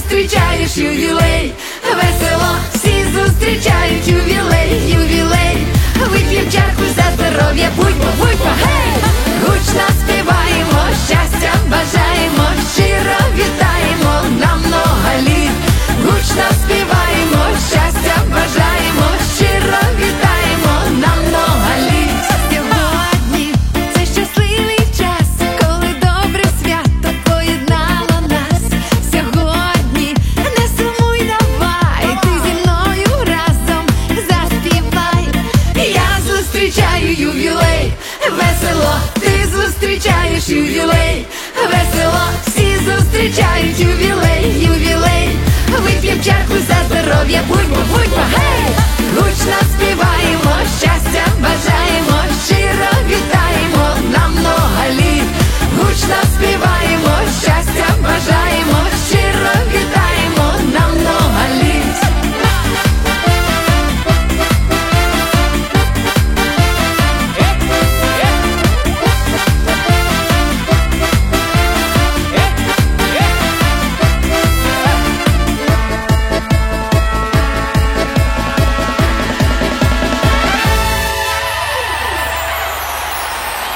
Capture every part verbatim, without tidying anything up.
зустрічаєш ювілей, весело, всі зустрічають ювілей, ювілей. Вип'єм чарку за здоров'я, будьмо, будьмо, гей! Гучно співаємо, щастя бажаємо, щиро вітаємо на много літ. Гучно співаємо, щастя бажаємо, щиро вітаємо на много літ. Сьогодні це щасливий час, коли добре свято поєднало нас. Сьогодні не сумуй, давай, ти зі мною разом заспівай. Я зустрічаю ювілей, весело, ти зустрічаєш ювілей, весело, всі зустрічають ювілей, ювілей. Вип'єм чарку за здоров'я, будьмо, будьмо, гей! Гучно співаємо, щастя бажаємо, щиро вітаємо на много літ. Гучно співаємо, щастя бажаємо, щиро вітаємо на много літ.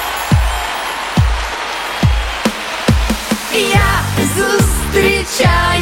Я зустрічаю